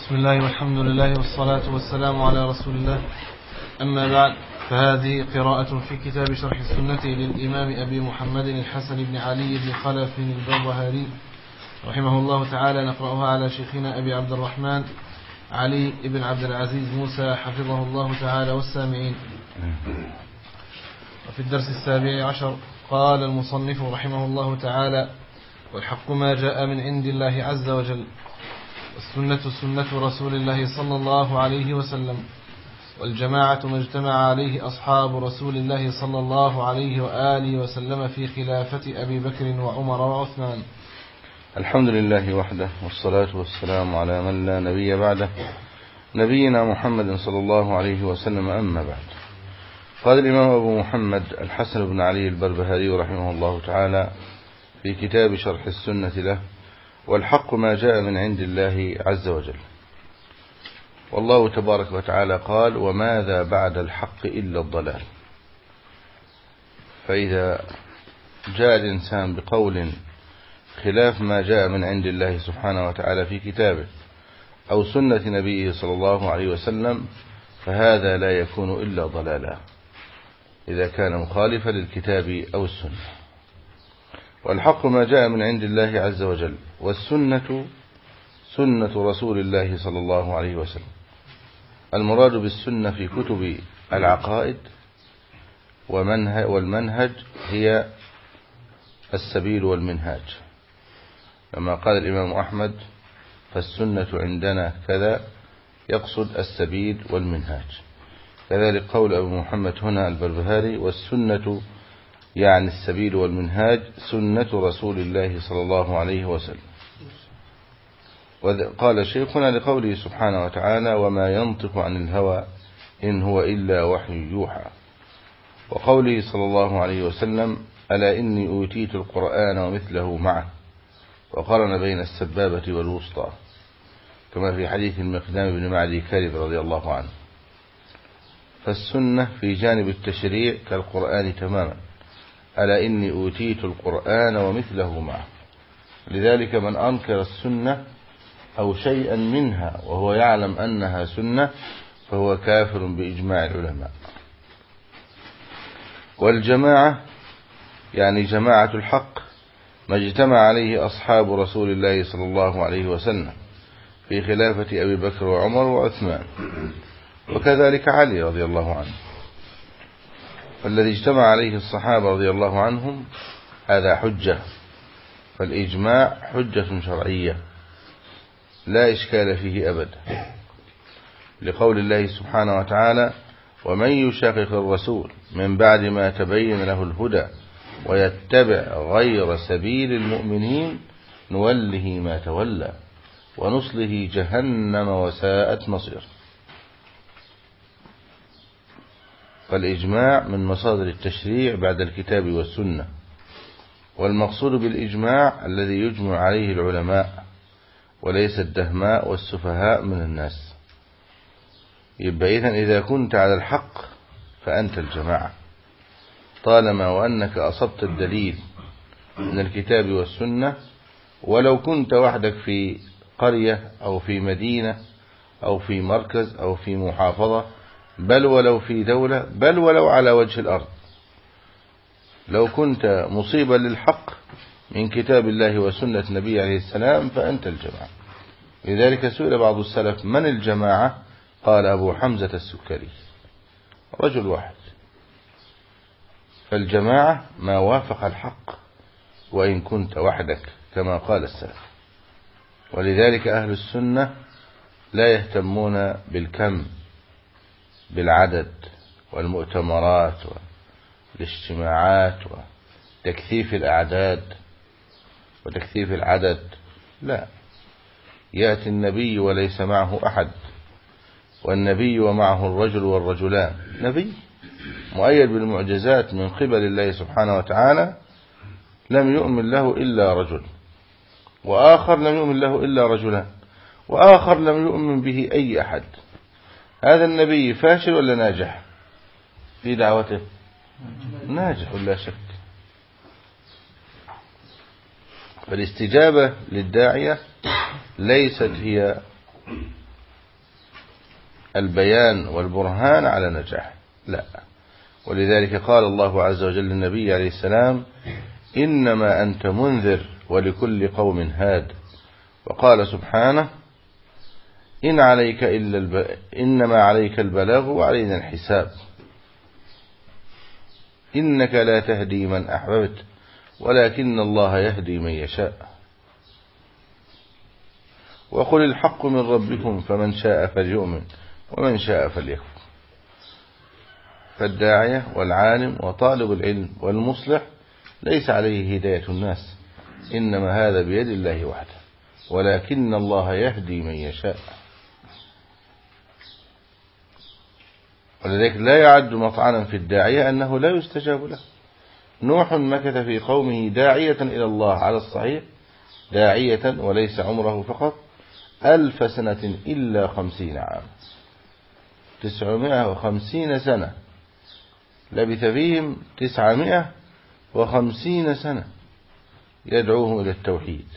بسم الله والحمد لله والصلاة والسلام على رسول الله. أما بعد، فهذه قراءة في كتاب شرح السنة للإمام أبي محمد الحسن بن علي بن خلف البربهاري رحمه الله تعالى، نقرأها على شيخنا أبي عبد الرحمن علي بن عبد العزيز موسى حفظه الله تعالى والسامعين. وفي الدرس 17 قال المصنف رحمه الله تعالى: والحق ما جاء من عند الله عز وجل، والسنة سنة رسول الله صلى الله عليه وسلم، والجماعة ما اجتمع عليه أصحاب رسول الله صلى الله عليه وآله وسلم في خلافة أبي بكر وعمر وعثمان. الحمد لله وحده، والصلاة والسلام على من لا نبي بعده، نبينا محمد صلى الله عليه وسلم. أما بعد، قال الإمام أبو محمد الحسن بن علي البربهاري رحمه الله تعالى في كتاب شرح السنة له: والحق ما جاء من عند الله عز وجل. والله تبارك وتعالى قال: وماذا بعد الحق إلا الضلال. فإذا جاء الإنسان بقول خلاف ما جاء من عند الله سبحانه وتعالى في كتابه أو سنة نبيه صلى الله عليه وسلم، فهذا لا يكون إلا ضلالا إذا كان مخالفا للكتاب أو السنة. والحق ما جاء من عند الله عز وجل، والسنة سنة رسول الله صلى الله عليه وسلم. المراد بالسنة في كتب العقائد والمنهج هي السبيل والمنهاج، لما قال الإمام أحمد: فالسنة عندنا كذا، يقصد السبيل والمنهاج. كذلك قول أبو محمد هنا البربهاري: والسنة يعني السبيل والمنهاج سنة رسول الله صلى الله عليه وسلم. وقال شيخنا لقوله سبحانه وتعالى: وما ينطق عن الهوى إن هو إلا وحي يوحى. وقوله صلى الله عليه وسلم: ألا إني أوتيت القرآن ومثله معه، وقرن بين السبابة والوسطى، كما في حديث المقدام بن معدي كارب رضي الله عنه. فالسنة في جانب التشريع كالقرآن تماما: ألا إني أوتيت القرآن ومثله معه. لذلك من أنكر السنة أو شيئا منها وهو يعلم أنها سنة فهو كافر بإجماع العلماء. والجماعة يعني جماعة الحق ما اجتمع عليه أصحاب رسول الله صلى الله عليه وسلم في خلافة أبي بكر وعمر وعثمان، وكذلك علي رضي الله عنه. فالذي اجتمع عليه الصحابة رضي الله عنهم هذا حجة، فالإجماع حجة شرعية لا إشكال فيه أبدا، لقول الله سبحانه وتعالى: ومن يشاقق الرسول من بعد ما تبين له الهدى ويتبع غير سبيل المؤمنين نوله ما تولى ونصله جهنم وساءت مصير. فالإجماع من مصادر التشريع بعد الكتاب والسنة، والمقصود بالإجماع الذي يجمع عليه العلماء وليس الدهماء والسفهاء من الناس. يبقى إذن إذا كنت على الحق فأنت الجماعة، طالما وأنك أصبت الدليل من الكتاب والسنة، ولو كنت وحدك في قرية أو في مدينة أو في مركز أو في محافظة، بل ولو في دولة، بل ولو على وجه الأرض، لو كنت مصيبا للحق من كتاب الله وسنة نبي عليه السلام فأنت الجماعة. لذلك سئل بعض السلف: من الجماعة؟ قال: أبو حمزة السكري، رجل واحد. فالجماعة ما وافق الحق وإن كنت وحدك كما قال السلف. ولذلك أهل السنة لا يهتمون بالكم، بالعدد والمؤتمرات والاجتماعات وتكثيف الأعداد وتكثيف العدد، لا. يأتي النبي وليس معه أحد، والنبي ومعه الرجل والرجلان. نبي مؤيد بالمعجزات من قبل الله سبحانه وتعالى، لم يؤمن له إلا رجل، وآخر لم يؤمن له إلا رجلان، وآخر لم يؤمن به أي أحد. هذا النبي فاشل ولا ناجح في دعوته؟ ناجح ولا شك. فالاستجابة للداعية ليست هي البيان والبرهان على نجاح، لا. ولذلك قال الله عز وجل للنبي عليه السلام: إنما أنت منذر ولكل قوم هاد. وقال سبحانه: إنما عليك البلاغ وعلينا الحساب. إنك لا تهدي من أحببت ولكن الله يهدي من يشاء. وقل الحق من ربكم فمن شاء فليؤمن ومن شاء فليكفر. فالداعية والعالم وطالب العلم والمصلح ليس عليه هداية الناس، إنما هذا بيد الله وحده، ولكن الله يهدي من يشاء. ولذلك لا يعد مطعنا في الداعية أنه لا يستجاب له. نوح مكث في قومه داعية إلى الله على الصحيح، داعية وليس عمره فقط 1000 سنة إلا 50 عام، 950 سنة لبث فيهم 950 سنة يدعوهم إلى التوحيد،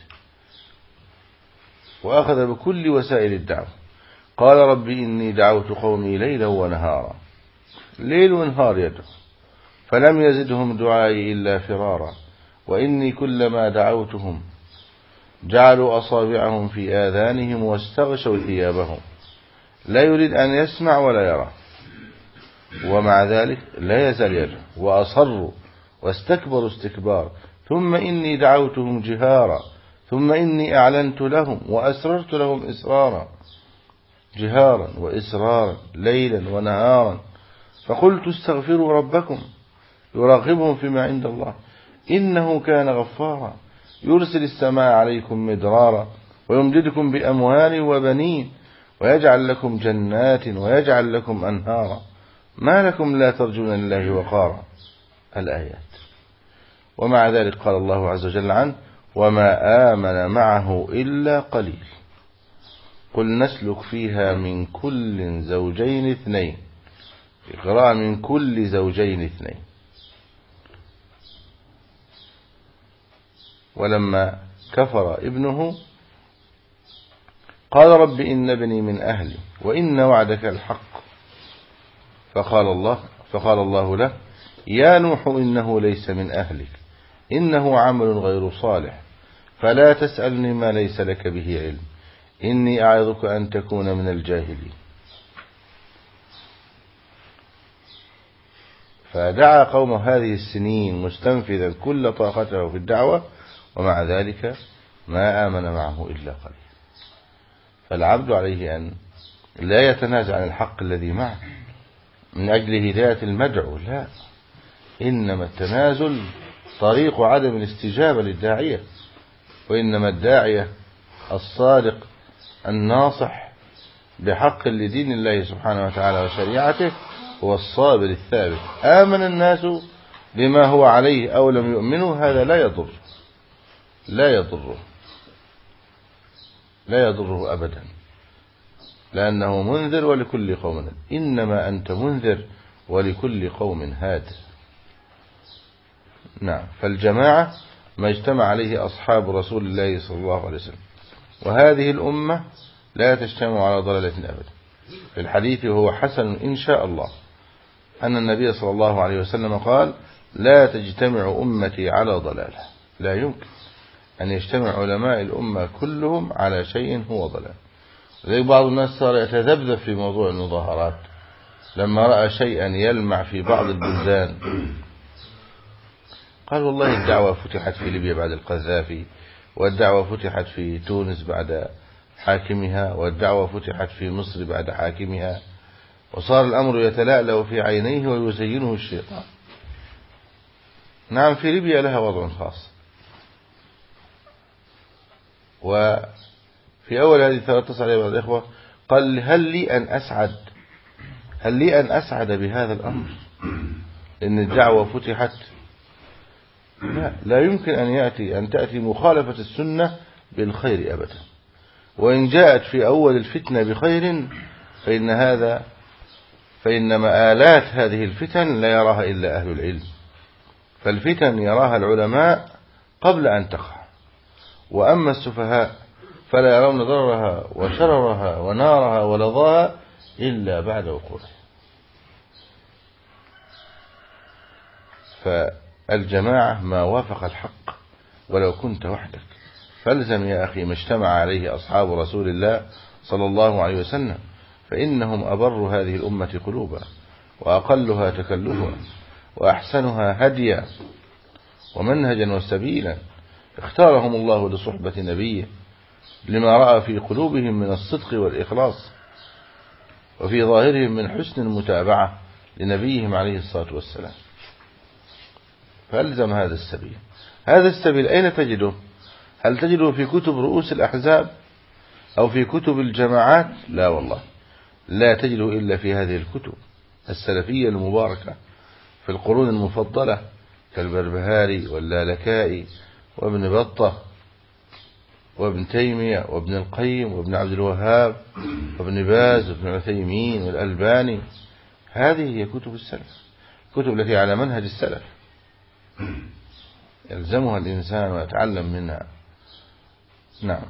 وأخذ بكل وسائل الدعوة. قال: رب إني دعوت قومي ليلا ونهارا، ليل ونهار يدعو، فلم يزدهم دعائي إلا فرارا، وإني كلما دعوتهم جعلوا أصابعهم في آذانهم واستغشوا ثيابهم، لا يريد أن يسمع ولا يرى، ومع ذلك لا يزال يدعو، وأصروا واستكبروا استكبار. ثم إني دعوتهم جهارا، ثم إني أعلنت لهم وأسررت لهم إسرارا، جهارا وإسرارا، ليلا ونهارا. فقلت استغفروا ربكم، يراقبهم فيما عند الله، إنه كان غفارا، يرسل السماء عليكم مدرارا، ويمددكم بأموال وبنين، ويجعل لكم جنات ويجعل لكم أنهارا، ما لكم لا ترجون لله وقارا. الآيات. ومع ذلك قال الله عز وجل عنه: وما آمن معه إلا قليل. قل نسلك فيها من كل زوجين اثنين، في قراءة من كل زوجين اثنين. ولما كفر ابنه قال: رب إن ابني من أهلي وإن وعدك الحق. فقال الله له: يا نوح إنه ليس من أهلك، إنه عمل غير صالح، فلا تسألني ما ليس لك به علم، إني أعظك أن تكون من الجاهلين. فدعا قوم هذه السنين مستنفذا كل طاقته في الدعوة، ومع ذلك ما آمن معه إلا قليل. فالعبد عليه أن لا يتنازع عن الحق الذي معه من أجل هداية المدعو، لا، إنما التنازل طريق عدم الاستجابة للداعية، وإنما الداعية الصادق الناصح بحق لدين الله سبحانه وتعالى وشريعته هو الصابر الثابت. آمن الناس بما هو عليه أو لم يؤمنوا، هذا لا يضره أبدا، لأنه منذر ولكل قوم هاد. إنما أنت منذر ولكل قوم هاد. نعم. فالجماعة ما اجتمع عليه أصحاب رسول الله صلى الله عليه وسلم، وهذه الأمة لا تجتمع على ضلالة أبدا. في الحديث وهو حسن إن شاء الله أن النبي صلى الله عليه وسلم قال: لا تجتمع أمتي على ضلالة. لا يمكن أن يجتمع علماء الأمة كلهم على شيء هو ضلال. زي بعض الناس صار يتذبذب في موضوع المظاهرات لما رأى شيئا يلمع في بعض البلدان، قال: والله الدعوة فتحت في ليبيا بعد القذافي، والدعوة فتحت في تونس بعد حاكمها، والدعوة فتحت في مصر بعد حاكمها، وصار الأمر يتلألأ في عينيه ويزينه الشيطان. نعم، في ليبيا لها وضع خاص. وفي أول هذه 13 عليه بعض الإخوة قال: هل لي أن أسعد بهذا الأمر إن الدعوة فتحت؟ لا يمكن أن تأتي مخالفة السنة بالخير أبدا، وإن جاءت في أول الفتنة بخير فإن مآلات هذه الفتن لا يراها إلا أهل العلم، فالفتن يراها العلماء قبل أن تقع، وأما السفهاء فلا يرون ضررها وشررها ونارها ولظاها إلا بعد وقوعه. فالجماعة ما وافق الحق ولو كنت وحدك، فالزم يا أخي ما اجتمع عليه أصحاب رسول الله صلى الله عليه وسلم، فإنهم أبر هذه الأمة قلوبا، وأقلها تكلفا، وأحسنها هديا ومنهجا وسبيلا. اختارهم الله لصحبة نبيه لما رأى في قلوبهم من الصدق والإخلاص، وفي ظاهرهم من حسن المتابعة لنبيهم عليه الصلاة والسلام. فألزم هذا السبيل. هذا السبيل أين تجده؟ هل تجده في كتب رؤوس الأحزاب أو في كتب الجماعات؟ لا والله، لا تجده إلا في هذه الكتب السلفية المباركة في القرون المفضلة كالبربهاري واللالكائي وابن بطة وابن تيمية وابن القيم وابن عبد الوهاب وابن باز وابن عثيمين والألباني. هذه هي كتب السلف، كتب التي على منهج السلف يلزمها الإنسان ويتعلم منها. نعم.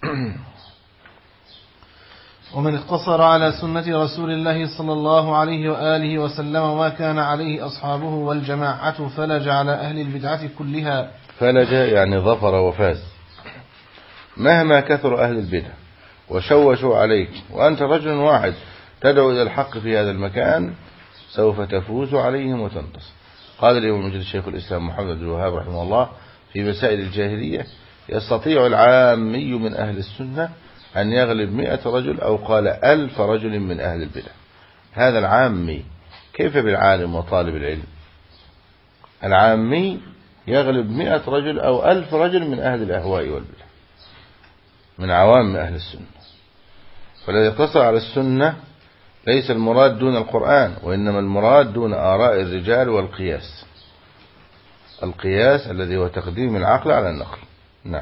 ومن اقتصر على سنة رسول الله صلى الله عليه وآله وسلم ما كان عليه أصحابه والجماعة فلج على أهل البدعة كلها. فلج يعني ظفر وفاز. مهما كثر أهل البدع وشوشوا عليك وأنت رجل واحد تدعو إلى الحق في هذا المكان سوف تفوز عليهم وتنتصر. قال الإمام المجد الشيخ الإسلام محمد بن الوهاب رحمه الله في مسائل الجاهلية: يستطيع العامي من أهل السنة أن يغلب 100 رجل أو قال 1000 رجل من أهل البدع. هذا العامي، كيف بالعالم وطالب العلم؟ العامي يغلب 100 رجل أو 1000 رجل من أهل الأهواء والبدع، من عوام أهل السنة. فالذي يقتصر على السنة ليس المراد دون القرآن، وإنما المراد دون آراء الرجال والقياس، القياس الذي هو تقديم العقل على النقل. نعم.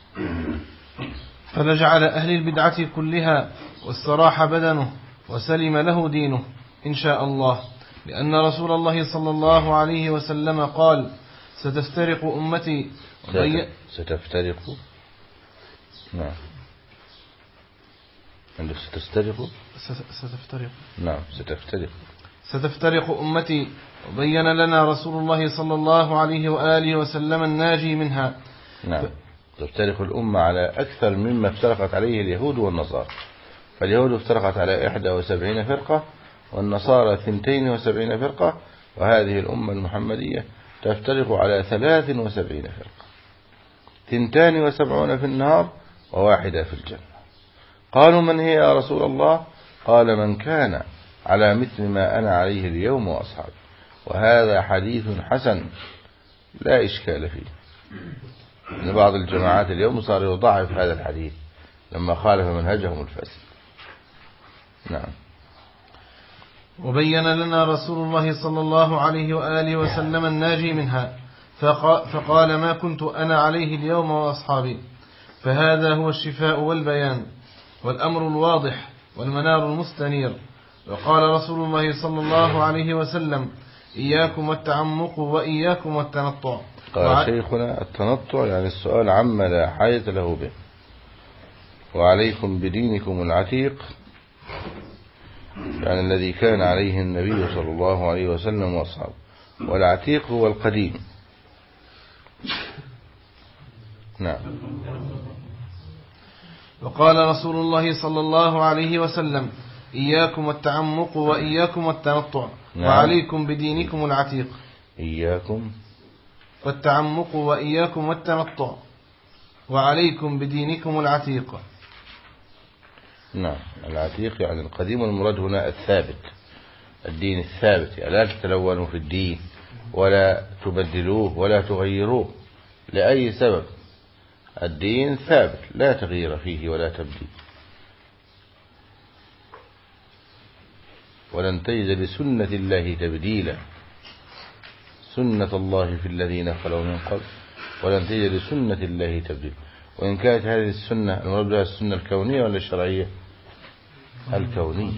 فلجعل أهل البدعة كلها واستراح بدنه وسلم له دينه إن شاء الله، لأن رسول الله صلى الله عليه وسلم قال: ستفترق أمتي ستفترق. نعم. عندك ستفترق. نعم. ستفترق أمتي، وبين لنا رسول الله صلى الله عليه وآله وسلم الناجي منها. نعم. تفترق الأمة على أكثر مما افترقت عليه اليهود والنصارى. فاليهود افترقت على 71 فرقة والنصارى 72 فرقة، وهذه الأمة المحمدية تفترق على 73 فرقة، 72 في النار وواحدة في الجنة. قالوا: من هي يا رسول الله؟ قال: من كان على مثل ما أنا عليه اليوم وأصحابي. وهذا حديث حسن لا إشكال فيه. إن بعض الجماعات اليوم صار يضعف هذا الحديث لما خالف منهجهم الفاسد. نعم. وبين لنا رسول الله صلى الله عليه وآله وسلم الناجي منها، فقال: ما كنت أنا عليه اليوم وأصحابي. فهذا هو الشفاء والبيان والأمر الواضح والمنار المستنير. وقال رسول الله صلى الله عليه وسلم: إياكم والتعمق وإياكم والتنطع. قال شيخنا: التنطع يعني السؤال عما لا حاجة له به. وعليكم بدينكم العتيق، يعني الذي كان عليه النبي صلى الله عليه وسلم وأصحابه. والعتيق هو القديم. نعم. وقال رسول الله صلى الله عليه وسلم: إياكم والتعمق وإياكم والتنطع. نعم. وعليكم بدينكم العتيق. إياكم والتعمق وإياكم والتنطع وعليكم بدينكم العتيق. نعم. العتيق يعني القديم، والمراد هنا الثابت، الدين الثابت، يعني لا تتلونوا في الدين ولا تبدلوه ولا تغيروه لأي سبب. الدين ثابت لا تغيير فيه ولا تبديل. ولن تجد لسنة الله تبديلا، سنة الله في الذين خلوا من قبل، ولن تجد لسنة الله تبديلا. وإن كانت هذه السنة المراد بها السنة الكونية ولا الشرعية؟ الكونية.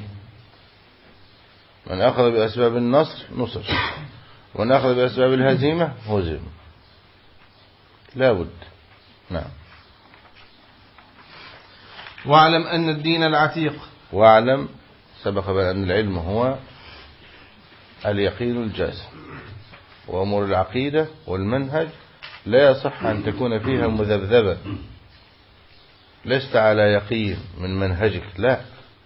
من أخذ بأسباب النصر نصر، ومن أخذ بأسباب الهزيمة هزم. لا بد. نعم. واعلم أن الدين العتيق. واعلم سبق بأن العلم هو اليقين الجازم، وأمور العقيدة والمنهج لا يصح أن تكون فيها مذبذبة، لست على يقين من منهجك، لا.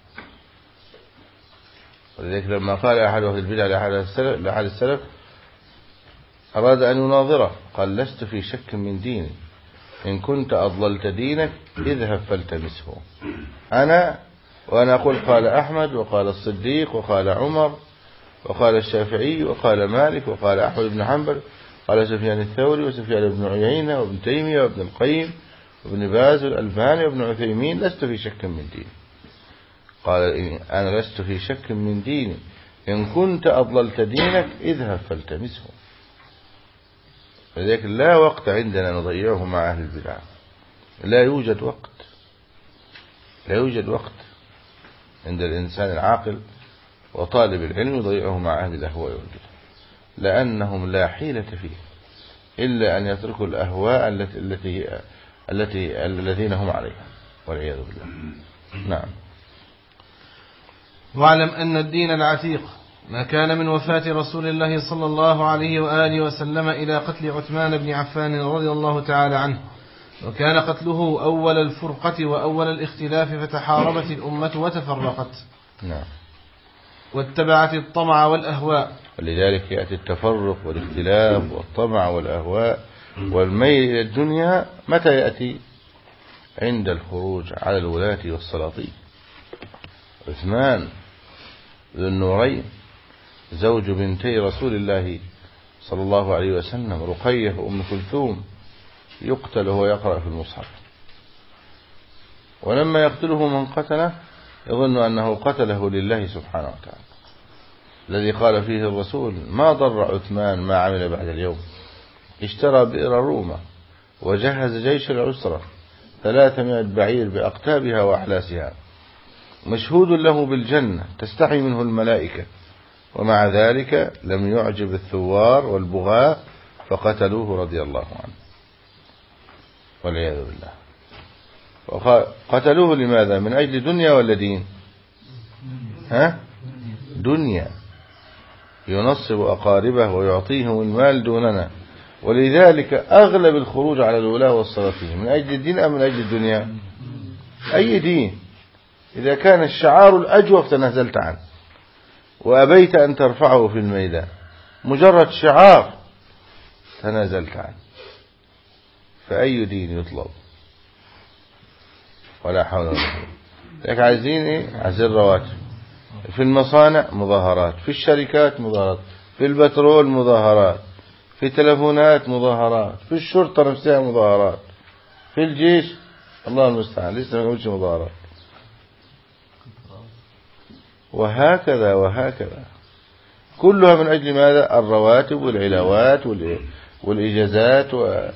ولذلك لما قال أحد أهل البدع لأحد السلف أراد أن يناظره قال: لست في شك من ديني، إن كنت أضللت دينك اذهب فالتمسه. وأنا أقول قال أحمد وقال الصديق وقال عمر وقال الشافعي وقال مالك وقال أحمد بن حنبل، قال سفيان الثوري وسفيان بن عيينة وابن تيمية وابن القيم وابن باز والألباني وابن عثيمين: لست في شك من ديني. قال: أنا لست في شك من ديني، إن كنت أضللت دينك اذهب فالتمسه. فذلك لا وقت عندنا نضيعه مع أهل البدع، لا يوجد وقت عند الإنسان العاقل وطالب العلم يضيعه مع أهل الأهواء والبدع، لأنهم لا حيلة فيه إلا أن يتركوا الأهواء الذين هم عليها والعياذ بالله. نعم. واعلم أن الدين العتيق ما كان من وفاة رسول الله صلى الله عليه وآله وسلم إلى قتل عثمان بن عفان رضي الله تعالى عنه، وكان قتله أول الفرقة وأول الاختلاف، فتحاربت الأمة وتفرقت. نعم. واتبعت الطمع والأهواء. ولذلك يأتي التفرق والاختلاف والطمع والأهواء والميل إلى الدنيا متى يأتي؟ عند الخروج على الولاة والسلاطين. عثمان ذو النورين زوج بنتي رسول الله صلى الله عليه وسلم رقية وأم كلثوم يقتل وهو يقرأ في المصحف، ولما يقتله من قتله يظن أنه قتله لله سبحانه وتعالى، الذي قال فيه الرسول: ما ضر عثمان ما عمل بعد اليوم، اشترى بئر رومة وجهز جيش العسرة 300 بعير بأقتابها وأحلاسها، مشهود له بالجنة تستحي منه الملائكة، ومع ذلك لم يعجب الثوار والبغاة فقتلوه رضي الله عنه والعياذ بالله. قتلوه لماذا؟ من أجل دنيا ولا دين؟ دنيا، ينصب أقاربه ويعطيهم المال دوننا. ولذلك أغلب الخروج على الولاة والسلاطين من أجل الدين أم من أجل الدنيا؟ أي دين؟ إذا كان الشعار الأجوف تنازلت عنه وأبيت أن ترفعه في الميدان، مجرد شعار تنازلت عنه، فأي دين يطلب؟ ولا حول ولا قوة. لكن عايزين إيه؟ عايزين رواتب. في المصانع مظاهرات، في الشركات مظاهرات، في البترول مظاهرات، في تلفونات مظاهرات، في الشرطة نفسها مظاهرات، في الجيش الله المستعان لسه ما قلتش مظاهرات، وهكذا كلها من أجل ماذا؟ الرواتب والعلاوات والإجازات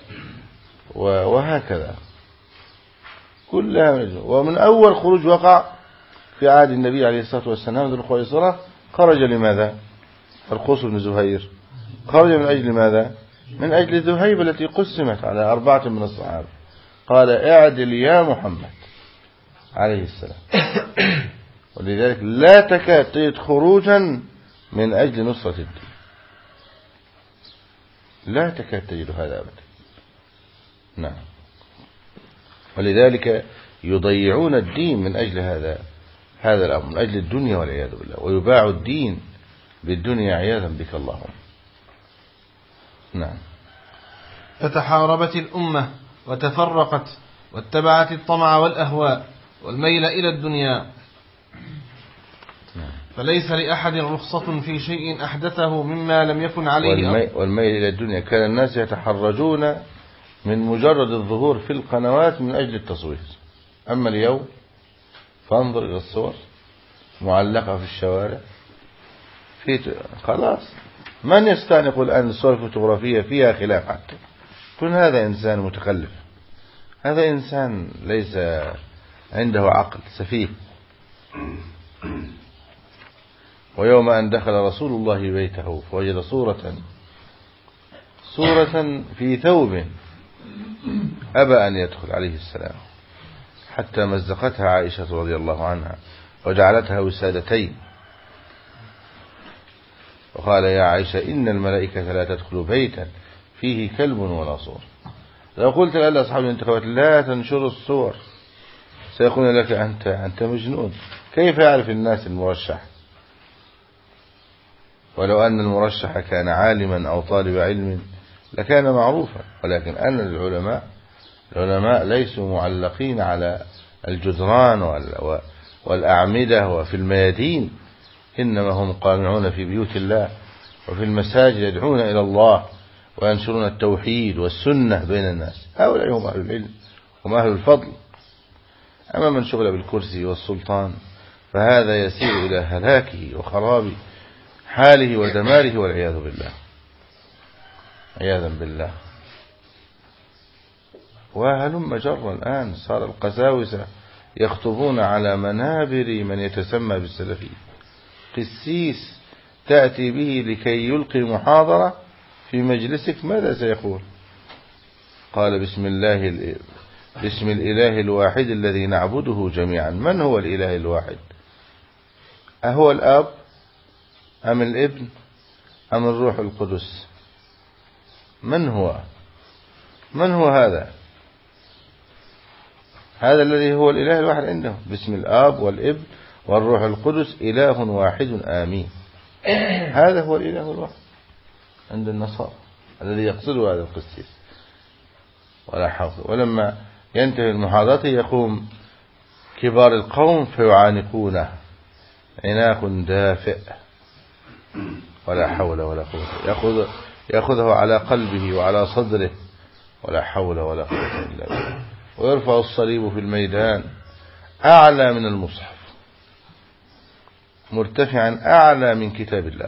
وهكذا كلها من أجل. ومن أول خروج وقع في عهد النبي عليه الصلاة والسلام ذو الخويصرة خرج لماذا؟ القوس بن زهير خرج من أجل ماذا؟ من أجل الذهيبة التي قسمت على 4 من الصحابة، قال: اعدل يا محمد عليه السلام. ولذلك لا تكاد تجد خروجا من أجل نصرة الدين، لا تكاد تجد هذا أبدا. نعم. ولذلك يضيعون الدين من أجل هذا الأمر، من أجل الدنيا والعياذ بالله، ويباع الدين بالدنيا عياذا بك اللهم. نعم. فتحاربت الأمة وتفرقت واتبعت الطمع والأهواء والميل إلى الدنيا، فليس لأحد رخصة في شيء أحدثه مما لم يكن عليه. والميل إلى الدنيا، كان الناس يتحرجون من مجرد الظهور في القنوات من أجل التصوير. أما اليوم فانظر إلى الصور معلقة في الشوارع، خلاص من يستعنق الآن الصور الفوتوغرافية فيها خلاف حتى كن هذا إنسان متخلف، هذا إنسان ليس عنده عقل، سفيه. ويوم أن دخل رسول الله بيته فوجد صورة في ثوب أبى أن يدخل عليه السلام، حتى مزقتها عائشة رضي الله عنها وجعلتها وسادتين. وقال يا عائشة إن الملائكة لا تدخل بيتا فيه كلب ولا صور. لو قلت لأصحاب الانتخابات لا تنشروا الصور سيقولون لك أنت مجنون، كيف يعرف الناس المرشح؟ ولو أن المرشح كان عالما أو طالب علم لكان معروفا، ولكن أن العلماء ليسوا معلقين على الجدران والأعمدة وفي الميادين، إنما هم قامعون في بيوت الله وفي المساجد يدعون إلى الله وينشرون التوحيد والسنة بين الناس. هؤلاء هم أهل العلم، هم أهل الفضل. أما من شغل بالكرسي والسلطان فهذا يسير إلى هلاكه وخراب حاله ودماره والعياذ بالله، عياذا بالله. وهلم جرا الآن صار القساوسة يخطبون على منابر من يتسمى بالسلفي. قسيس تأتي به لكي يلقي محاضرة في مجلسك ماذا سيقول؟ قال بسم الإله الواحد الذي نعبده جميعا. من هو الإله الواحد؟ أهو الأب أم الابن أم الروح القدس؟ من هو هذا الذي هو الإله الواحد عندهم؟ باسم الآب والابن والروح القدس إله واحد آمين. هذا هو الإله الواحد عند النصارى الذي يقصده هذا القسيس ولا حول. ولما ينتهي المحاضرة يقوم كبار القوم فيعانقونه عناق دافئ ولا حول ولا قوة، يأخذه على قلبه وعلى صدره ولا حول ولا قوة إلا بالله. ويرفع الصليب في الميدان أعلى من المصحف، مرتفعا أعلى من كتاب الله.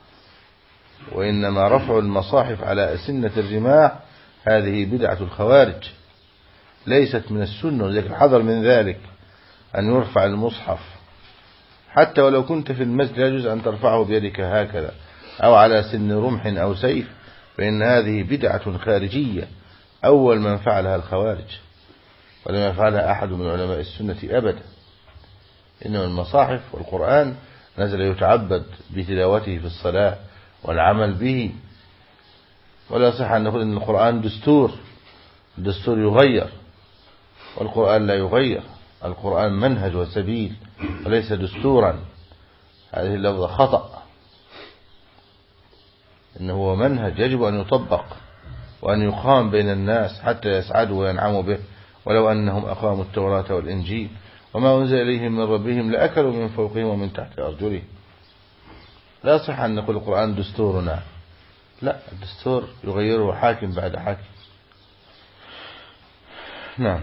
وإنما رفع المصاحف على أسنة الرماح هذه بدعة الخوارج ليست من السنة، ولكن حذر من ذلك أن يرفع المصحف حتى ولو كنت في المسجد لا يجوز أن ترفعه بيدك هكذا أو على سن رمح أو سيف، فإن هذه بدعة خارجية أول من فعلها الخوارج، ولم يفعلها أحد من علماء السنة أبدا. إنما المصاحف والقرآن نزل يتعبد بتلاوته في الصلاة والعمل به، ولا صح أن نقول أن القرآن دستور يغير، والقرآن لا يغير. القرآن منهج وسبيل وليس دستورا. هذه اللفظة خطأ، إنه هو منهج يجب أن يطبق وأن يقام بين الناس حتى يسعدوا وينعموا به. ولو أنهم أقاموا التوراة والإنجيل وما أنزل إليهم من ربهم لأكلوا من فوقهم ومن تحت أرجلهم. لا صح أن نقول القرآن دستورنا، لا، الدستور يغيره حاكم بعد حاكم. نعم.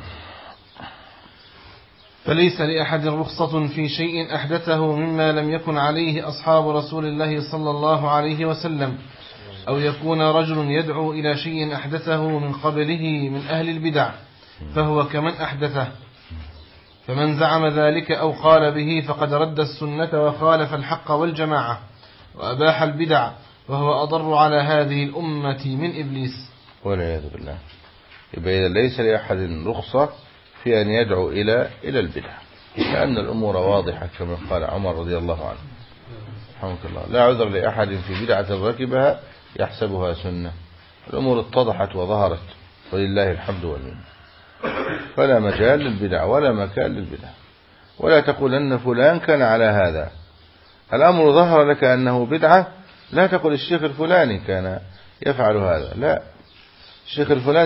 فليس لأحد رخصة في شيء أحدثه مما لم يكن عليه أصحاب رسول الله صلى الله عليه وسلم، أو يكون رجل يدعو إلى شيء أحدثه من قبله من أهل البدع فهو كمن أحدثه. فمن زعم ذلك أو قال به فقد رد السنة وخالف الحق والجماعة وأباح البدع، وهو أضر على هذه الأمة من إبليس والعياذ بالله. يبقى ليس لأحد رخصة في أن يدعو إلى البدع، لأن الأمور واضحة كما قال عمر رضي الله عنه رحمه الله: لا عذر لأحد في بدعة ركبها يحسبها سنة. الأمور اتضحت وظهرت ولله الحمد والمنة، فلا مجال للبدع ولا مكان للبدع. ولا تقول أن فلان كان على هذا، الأمر ظهر لك أنه بدعة، لا تقل الشيخ الفلاني كان يفعل هذا. لا، الشيخ الفلاني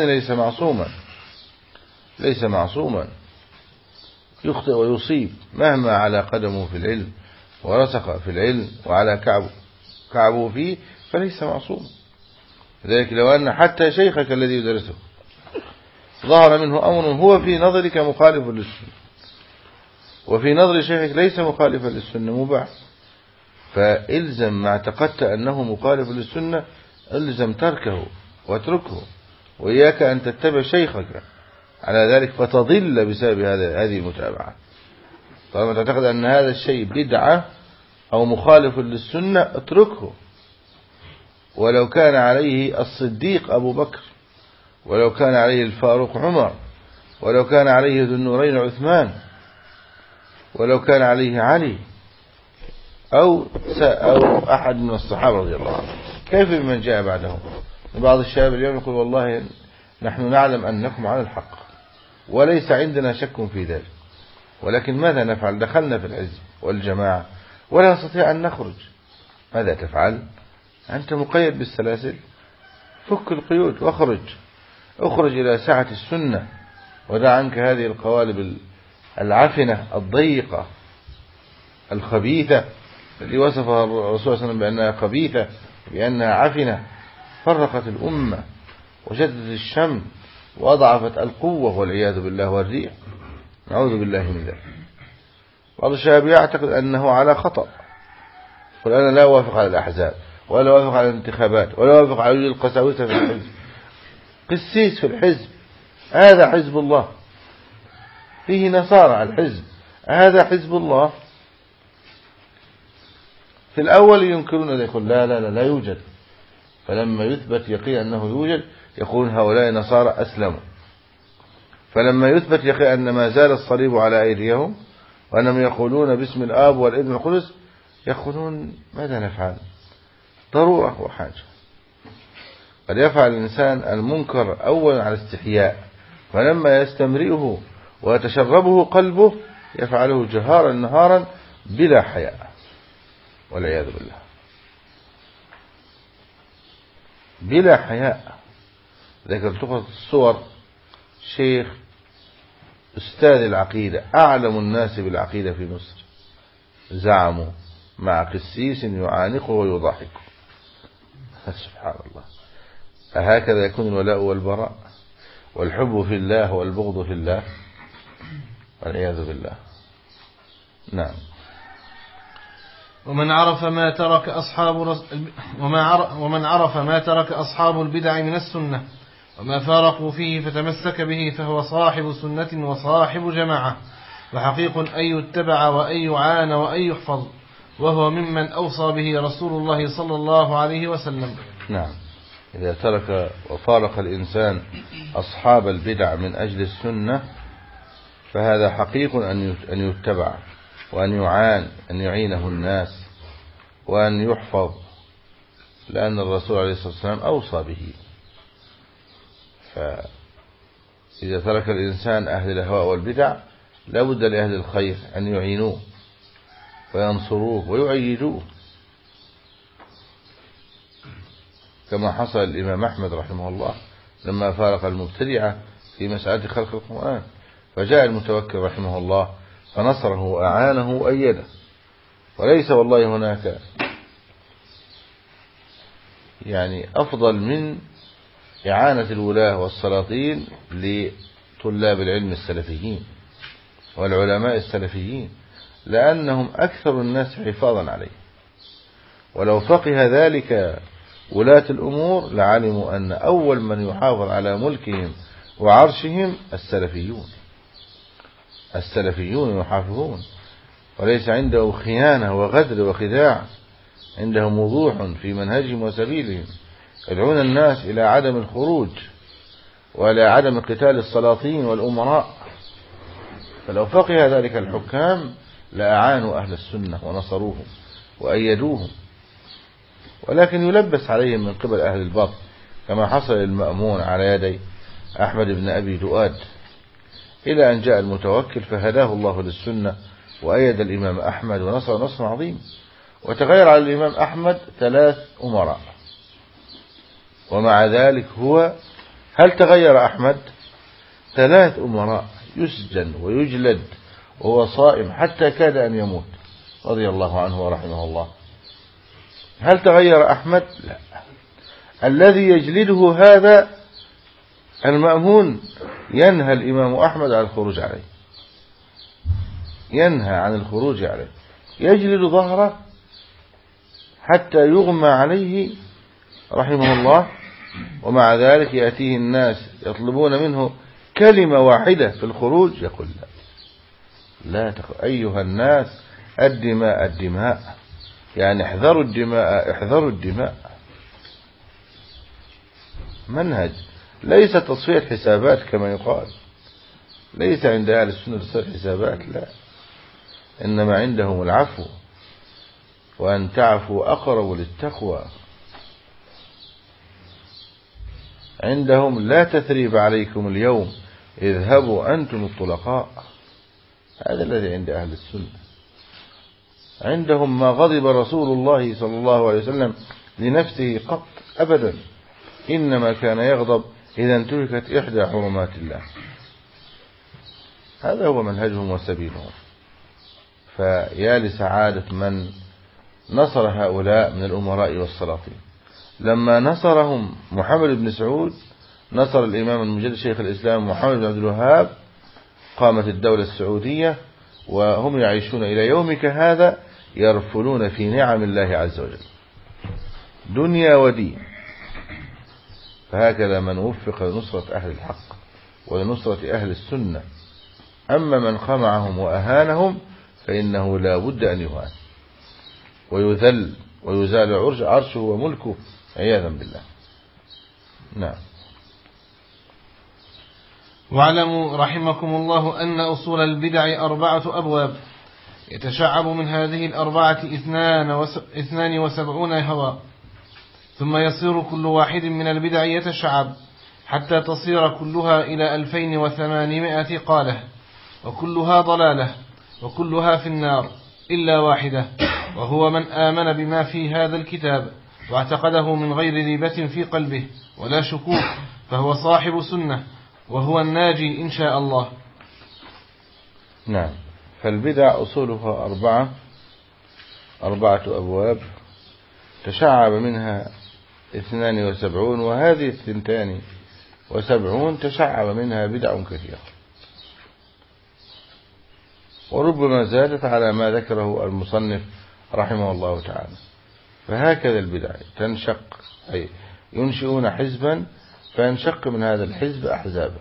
ليس معصوما، يخطئ ويصيب مهما على قدمه في العلم ورسخ في العلم وعلى كعبه فيه، فليس معصوما. لذلك لو أن حتى شيخك الذي يدرسه ظهر منه أمر هو في نظرك مخالف للسنة وفي نظر شيخك ليس مخالفا للسنة مباح، فإلزم ما اعتقدت أنه مخالف للسنة، إلزم تركه واتركه، وإياك أن تتبع شيخك على ذلك فتضل بسبب هذه المتابعة. طالما تعتقد أن هذا الشيء بدعة أو مخالف للسنة اتركه، ولو كان عليه الصديق أبو بكر، ولو كان عليه الفاروق عمر، ولو كان عليه ذو النورين عثمان، ولو كان عليه علي أو أحد من الصحابة رضي الله عنهم، كيف بمن جاء بعدهم؟ بعض الشباب اليوم يقول والله نحن نعلم أنكم على الحق وليس عندنا شك في ذلك، ولكن ماذا نفعل؟ دخلنا في الحزب والجماعة ولا نستطيع أن نخرج. ماذا تفعل؟ أنت مقيد بالسلاسل، فك القيود واخرج، اخرج إلى ساعة السنة، ودع عنك هذه القوالب العفنة الضيقة الخبيثة التي وصفها الرسول صلى الله عليه وسلم بأنها خبيثة، بأنها عفنة، فرقت الأمة وشدت الشمل وأضعفت القوة والعياذ بالله والريح، نعوذ بالله من ذلك. بعض الشباب يعتقد أنه على خطأ، يقول أنا لا أوافق على الأحزاب ولا أوافق على الانتخابات ولا أوافق على وجود القساوسة في الحزب. قسيس في الحزب، هذا حزب الله، فيه نصارى الحزب، هذا حزب الله. في الأول ينكرون، يقول لا لا لا لا يوجد، فلما يثبت يقين أنه يوجد يقولون هؤلاء نصارى أسلموا، فلما يثبت يقين أن ما زال الصليب على أيديهم وأنهم يقولون باسم الآب والابن والقدس يقولون ماذا نفعل؟ ضرورة وحاجة. قد يفعل الإنسان المنكر أولا على استحياء، فلما يستمرئه ويتشربه قلبه يفعله جهارا نهارا بلا حياء والعياذ بالله، بلا حياء. ذكرت الصور شيخ أستاذ العقيدة أعلم الناس بالعقيدة في مصر زعموا مع قسيس يعانقه ويضاحكه. سبحان الله، أهكذا يكون الولاء والبراء والحب في الله والبغض في الله والعياذ بالله. نعم. ومن عرف ما ترك أصحاب البدع من السنة وما فارقوا فيه فتمسك به فهو صاحب سنة وصاحب جماعة، فحقيق أن يتبع وأن يعان وأن يحفظ، وهو ممن أوصى به رسول الله صلى الله عليه وسلم. نعم. إذا ترك وفارق الإنسان أصحاب البدع من أجل السنة فهذا حقيق أن يتبع وأن يعان، أن يعينه الناس وأن يحفظ، لأن الرسول عليه الصلاة والسلام أوصى به. فإذا ترك الإنسان أهل الأهواء والبدع لا بد لأهل الخير أن يعينوه وينصروه ويؤيدوه، كما حصل الإمام أحمد رحمه الله لما فارق المبتدعة في مسألة خلق القرآن، فجاء المتوكل رحمه الله فنصره وأعانه وأيده. وليس والله هناك يعني أفضل من إعانة الولاة والسلاطين لطلاب العلم السلفيين والعلماء السلفيين، لأنهم أكثر الناس حفاظا عليه. ولو فقه ذلك ولاة الأمور لعلموا أن أول من يحافظ على ملكهم وعرشهم السلفيون يحافظون، وليس عنده خيانة وغدر وخداع، عندهم وضوح في منهجهم وسبيلهم، يدعون الناس إلى عدم الخروج وإلى عدم قتال السلاطين والأمراء. فلو فقه ذلك الحكام لأعانوا أهل السنة ونصروهم وأيدوهم، ولكن يلبس عليهم من قبل أهل الباطل، كما حصل المأمون على يدي أحمد بن أبي دؤاد، إلى أن جاء المتوكل فهداه الله للسنة وأيد الإمام أحمد ونصر نصر عظيم. وتغير على الإمام أحمد 3 أمراء، ومع ذلك هل تغير أحمد؟ 3 أمراء يسجن ويجلد وهو صائم حتى كاد أن يموت رضي الله عنه ورحمه الله. هل تغير أحمد؟ لا. الذي يجلده هذا المأمون ينهى الإمام أحمد عن الخروج عليه، ينهى عن الخروج عليه، يجلد ظهره حتى يغمى عليه رحمه الله، ومع ذلك يأتيه الناس يطلبون منه كلمة واحدة في الخروج يقول لا أيها الناس الدماء الدماء، يعني احذروا الدماء احذروا الدماء. منهج ليس تصفية حسابات كما يقال، ليس عند أهل السنة تصفية حسابات، لا، إنما عندهم العفو، وأن تعفوا أقرب للتقوى. عندهم لا تثريب عليكم اليوم اذهبوا أنتم الطلقاء. هذا الذي عند أهل السنة. عندهم ما غضب رسول الله صلى الله عليه وسلم لنفسه قط أبدا، إنما كان يغضب إذا انتهكت إحدى حرمات الله. هذا هو منهجهم وسبيلهم. فيا لسعادة من نصر هؤلاء من الأمراء والسلاطين. لما نصرهم محمد بن سعود، نصر الإمام المجدد شيخ الإسلام محمد بن عبد الوهاب، قامت الدولة السعودية، وهم يعيشون إلى يومك هذا يرفلون في نعم الله عز وجل دنيا ودين. فهكذا من وفق لنصرة أهل الحق ولنصرة أهل السنة. أما من خمعهم وأهانهم فإنه لا بد أن يهان ويذل ويزال عرشه وملكه عياذا بالله. نعم. واعلموا رحمكم الله أن أصول البدع 4 أبواب، يتشعب من هذه 72 هوى، ثم يصير كل واحد من البدع يتشعب حتى تصير كلها إلى 2800 قاله، وكلها ضلالة، وكلها في النار إلا واحدة، وهو من آمن بما في هذا الكتاب واعتقده من غير ريبة في قلبه ولا شكوك، فهو صاحب سنة، وهو الناجي إن شاء الله. نعم. فالبدع أصولها 4 أبواب، تشعب منها 72، وهذه 72 تشعب منها بدع كثيرة، وربما زادت على ما ذكره المصنف رحمه الله تعالى. فهكذا البدع تنشق، أي ينشئون حزبا فينشق من هذا الحزب أحزابا،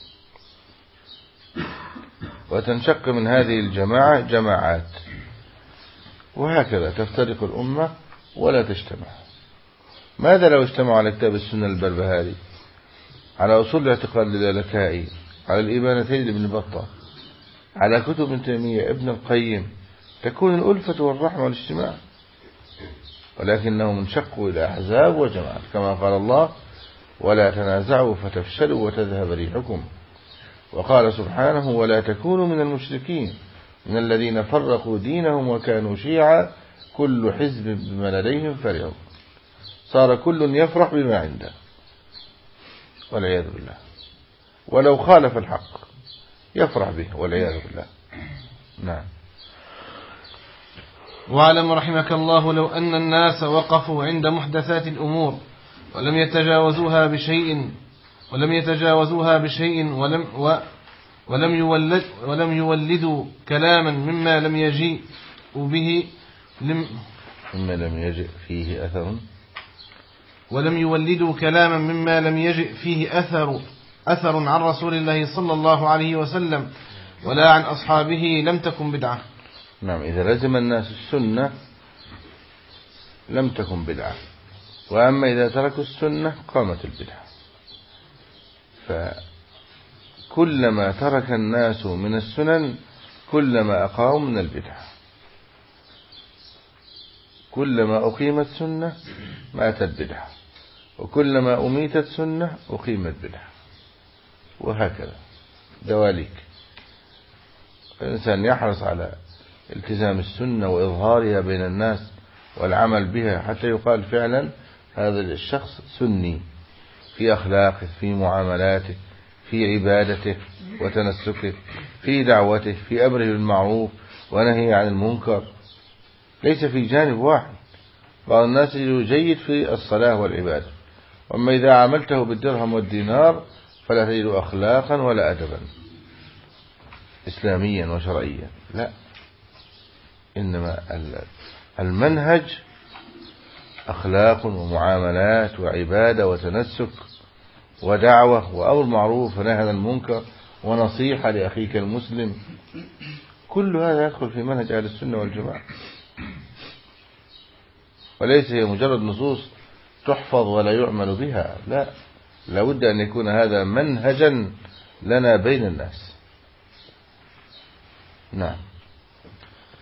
وتنشق من هذه الجماعة جماعات، وهكذا تفترق الأمة ولا تجتمع. ماذا لو اجتمعوا على كتاب السنة البربهاري، على أصول الاعتقاد للالكائي، على الإبانتين لابن بطة، على كتب ابن تيمية ابن القيم، تكون الألفة والرحمة والاجتماع. ولكنهم انشقوا إلى أحزاب وجماعات، كما قال الله: ولا تنازعوا فتفشلوا وتذهب ريحكم. وقال سبحانه: ولا تكونوا من المشركين من الذين فرقوا دينهم وكانوا شيعا كل حزب بما لديهم فرحون. صار كل يفرح بما عنده والعياذ بالله، ولو خالف الحق يفرح به والعياذ بالله. نعم. واعلم رحمك الله لو أن الناس وقفوا عند محدثات الأمور ولم يتجاوزوها بشيء ولم يولدوا كلاما مما لم يجيء به مما لم يجئ فيه أثر، ولم يولدوا كلاما مما لم يجئ فيه أثر عن رسول الله صلى الله عليه وسلم ولا عن أصحابه لم تكن بدعة. نعم. إذا لزم الناس السنة لم تكن بدعة، وأما إذا تركوا السنة قامت البدعة. فكلما ترك الناس من السنن كلما أقاموا من البدعة. كلما أقيمت سنة ماتت بدعة، وكلما أميتت سنة أقيمت بدعة، وهكذا دواليك. الإنسان يحرص على التزام السنة وإظهارها بين الناس والعمل بها حتى يقال فعلا هذا الشخص سني في أخلاقه، في معاملاته، في عبادته وتنسكه، في دعوته، في أمره بالمعروف ونهي عن المنكر، ليس في جانب واحد. بعض الناس جيد في الصلاة والعبادة، وأما إذا عملته بالدرهم والدينار فلا تجد أخلاقا ولا أدبا إسلاميا وشرعيا. لا، إنما المنهج أخلاق ومعاملات وعبادة وتنسك ودعوة وأمر معروف ونهي عن المنكر ونصيحة لأخيك المسلم. كل هذا يدخل في منهج أهل السنة والجماعة، وليس هي مجرد نصوص تحفظ ولا يعمل بها. لا، لابد أن يكون هذا منهجا لنا بين الناس. نعم.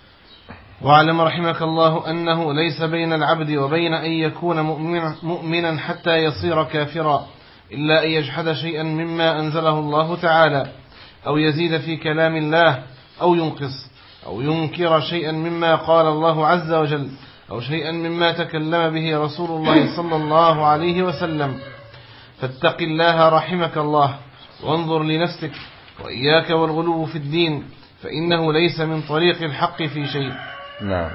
واعلم رحمك الله أنه ليس بين العبد وبين أن يكون مؤمنا حتى يصير كافرا إلا أن يجحد شيئا مما أنزله الله تعالى، أو يزيد في كلام الله، أو ينقص، أو ينكر شيئا مما قال الله عز وجل، أو شيئا مما تكلم به رسول الله صلى الله عليه وسلم. فاتق الله رحمك الله، وانظر لنفسك، وإياك والغلو في الدين، فإنه ليس من طريق الحق في شيء. نعم.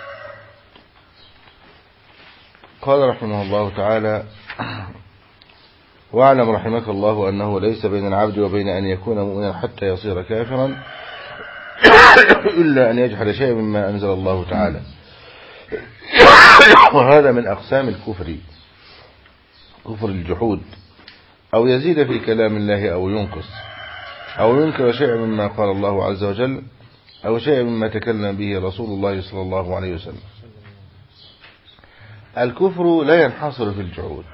قال رحمه الله تعالى: واعلم رحمك الله أنه ليس بين العبد وبين أن يكون مؤمنا حتى يصير كافرا إلا أن يجحد شيئا مما أنزل الله تعالى. وهذا من أقسام الكفر، كفر الجحود، أو يزيد في كلام الله أو ينقص، أو ينكر شيئا مما قال الله عز وجل، أو شيئا مما تكلم به رسول الله صلى الله عليه وسلم. الكفر لا ينحصر في الجحود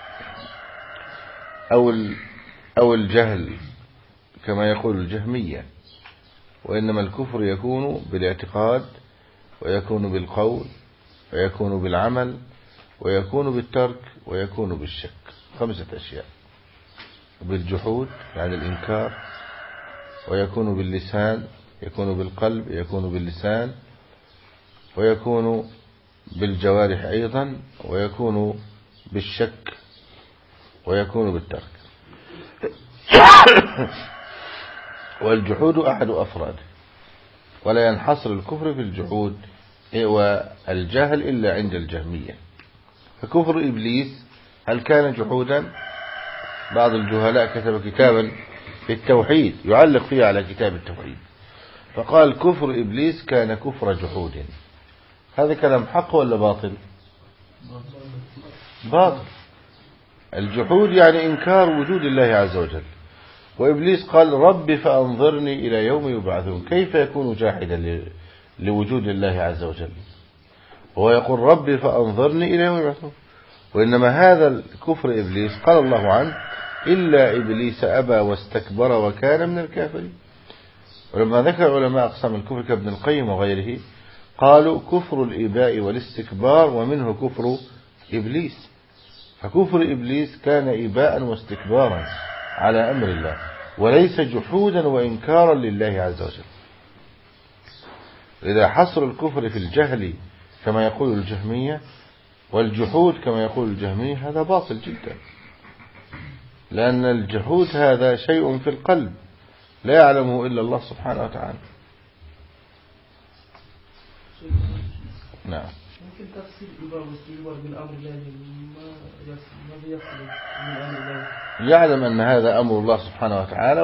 أو الجهل كما يقول الجهمية، وإنما الكفر يكون بالاعتقاد، ويكون بالقول، ويكون بالعمل، ويكون بالترك، ويكون بالشك. 5 أشياء: بالجحود يعني الإنكار، ويكون باللسان، يكون بالقلب، يكون باللسان، ويكون بالجوارح أيضا، ويكون بالشك، ويكون بالترك. والجحود أحد أفراده، ولا ينحصر الكفر في الجحود والجهل إلا عند الجهمية. فكفر إبليس هل كان جحودا؟ بعض الجهلاء كتب كتابا في التوحيد يعلق فيه على كتاب التوحيد، فقال كفر إبليس كان كفر جحود. هذا كلام حق ولا باطل؟ باطل. الجحود يعني إنكار وجود الله عز وجل، وإبليس قال رب فأنظرني إلى يوم يبعثون. كيف يكون جاحدا لوجود الله عز وجل وهو يقول رب فأنظرني إلى يوم يبعثون؟ وإنما هذا الكفر إبليس قال الله عنه إلا إبليس أبى واستكبر وكان من الكافرين. ولما ذكر علماء أقسام الكفر كابن القيم وغيره قالوا كفر الإباء والاستكبار، ومنه كفر إبليس. فكفر إبليس كان إباء واستكبارا على أمر الله، وليس جحودا وإنكارا لله عز وجل. إذا حصر الكفر في الجهل كما يقول الجهمية، والجحود كما يقول الجهمية، هذا باطل جدا، لأن الجحود هذا شيء في القلب لا يعلمه إلا الله سبحانه وتعالى. نعم. ممكن تفسير الإباء والاستكبار من أمر الله ما بيحصل من أمر الله. يعلم أن هذا أمر الله سبحانه وتعالى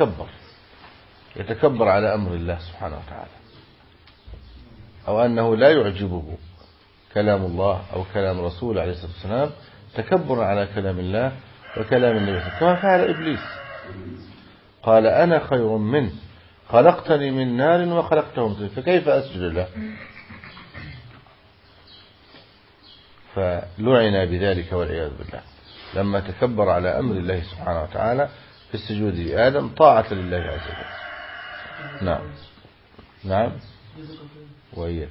يتكبر على أمر الله سبحانه وتعالى، أو أنه لا يعجبه كلام الله أو كلام رسول عليه الصلاة والسلام، تكبر على كلام الله وكلام النبي، كما فعل إبليس. قال أنا خير منه خلقتني من نار وخلقته من طين فكيف أسجد له؟ فلعن بذلك والعياذ بالله لما تكبر على أمر الله سبحانه وتعالى في السجود لآدم طاعة لله عز وجل. نعم. نعم. وإياه.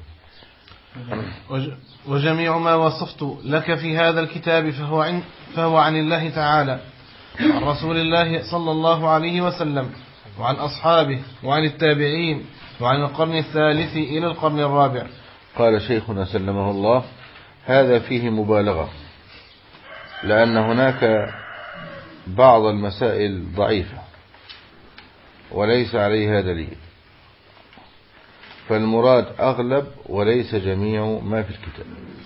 وجميع ما وصفت لك في هذا الكتاب فهو عن الله تعالى، عن رسول الله صلى الله عليه وسلم، وعن أصحابه، وعن التابعين، وعن القرن الثالث إلى القرن الرابع. قال شيخنا سلمه الله: هذا فيه مبالغة، لأن هناك بعض المسائل ضعيفة وليس عليها دليل، فالمراد أغلب وليس جميع ما في الكتاب.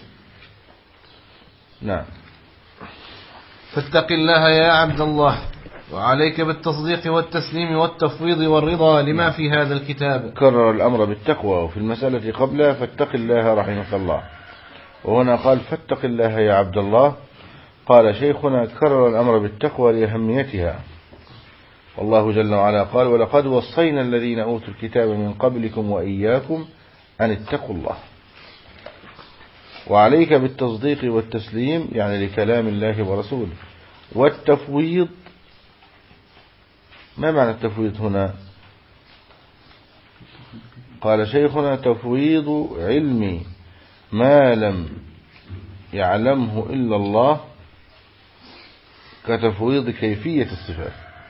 نعم. فاتق الله يا عبد الله، وعليك بالتصديق والتسليم والتفويض والرضا لما في هذا الكتاب. كرر الأمر بالتقوى، وفي المسألة قبلها فاتق الله رحمك الله، وهنا قال فاتق الله يا عبد الله. قال شيخنا كرر الأمر بالتقوى لأهميتها، والله جل وعلا قال ولقد وصينا الذين أوتوا الكتاب من قبلكم وإياكم أن اتقوا الله. وعليك بالتصديق والتسليم يعني لكلام الله ورسوله، والتفويض. ما معنى التفويض هنا؟ قال شيخنا: تفويض علم ما لم يعلمه إلا الله كتفويض كيفية الصفات.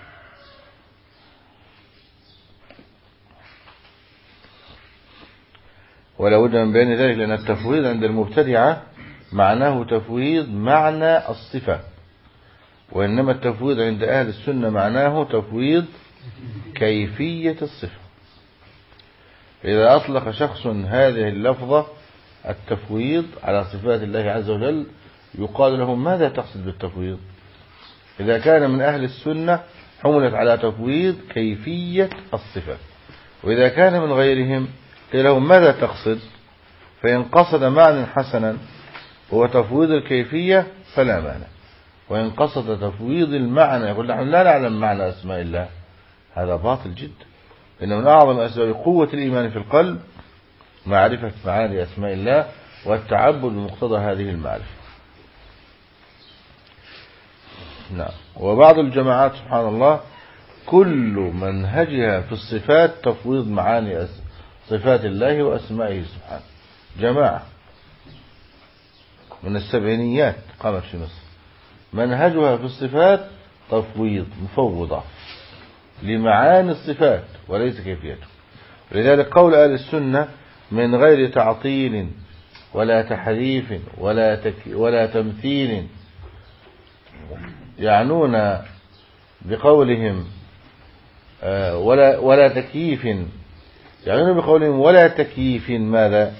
ولا بد من بيان ذلك، لأن التفويض عند المبتدعة معناه تفويض معنى الصفة، وإنما التفويض عند أهل السنة معناه تفويض كيفية الصفة. إذا أطلق شخص هذه اللفظة التفويض على صفات الله عز وجل يقال له: ماذا تقصد بالتفويض؟ إذا كان من أهل السنة حملت على تفويض كيفية الصفة، وإذا كان من غيرهم قيل لهم: ماذا تقصد؟ فإن قصد معنى حسنا هو تفويض الكيفية فلا مانع، وإن قصد تفويض المعنى يقول: نحن لا نعلم معنى أسماء الله، هذا باطل جدا. إن من أعظم أسباب قوة الإيمان في القلب معرفة معاني أسماء الله والتعبد بمقتضى هذه المعرفة. نعم. وبعض الجماعات سبحان الله كل منهجها في الصفات تفويض معاني صفات الله وأسمائه سبحانه. جماعة من السبعينيات قامت في مصر منهجها في الصفات تفويض، مفوضة لمعاني الصفات وليس كيفيته. لذلك قول أهل السنة: من غير تعطيل ولا تحريف ولا تمثيل، يعنون بقولهم ولا تكييف، يعنون بقولهم ولا تكييف ماذا؟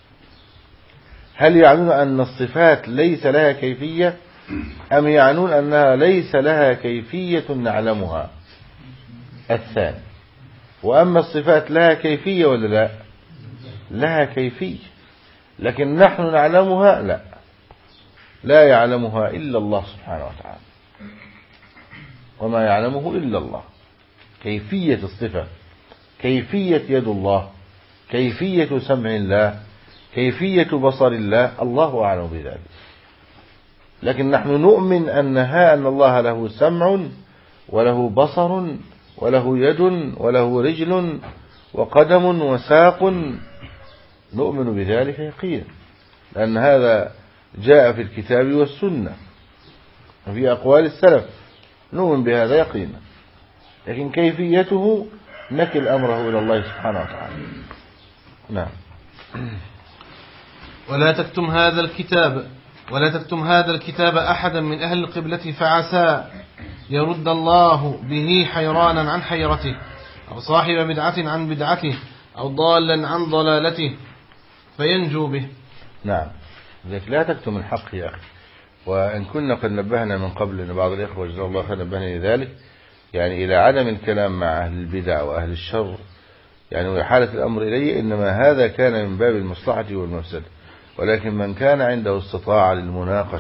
هل يعنون أن الصفات ليس لها كيفية، أم يعنون أنها ليس لها كيفية نعلمها؟ الثاني. وأما الصفات لها كيفية ولا لا؟ لها كيفية، لكن نحن نعلمها؟ لا يعلمها إلا الله سبحانه وتعالى، وما يعلمه إلا الله. كيفية الصفة، كيفية يد الله، كيفية سمع الله، كيفية بصر الله، الله أعلم بذلك. لكن نحن نؤمن أن الله له سمع وله بصر وله يد وله رجل وقدم وساق، نؤمن بذلك يقينا، لأن هذا جاء في الكتاب والسنة وفي أقوال السلف، نؤمن بهذا يقينا. لكن كيفيته نكل أمره إلى الله سبحانه وتعالى. نعم. ولا تكتم هذا الكتاب أحدا من أهل القبلة فعسى يرد الله به حيرانا عن حيرته، أو صاحب بدعة عن بدعته، أو ضالا عن ضلالته فينجو به. نعم. لذلك لا تكتم الحق يا أخي. وإن كنا قد نبهنا من قبل أن بعض الإخوة جزاه الله خيرا نبهنا لذلك، يعني إلى عدم الكلام مع أهل البدع وأهل الشر، يعني وحالة الأمر إليه إنما هذا كان من باب المصلحة والمفسدة، ولكن من كان عنده استطاعة للمناقشة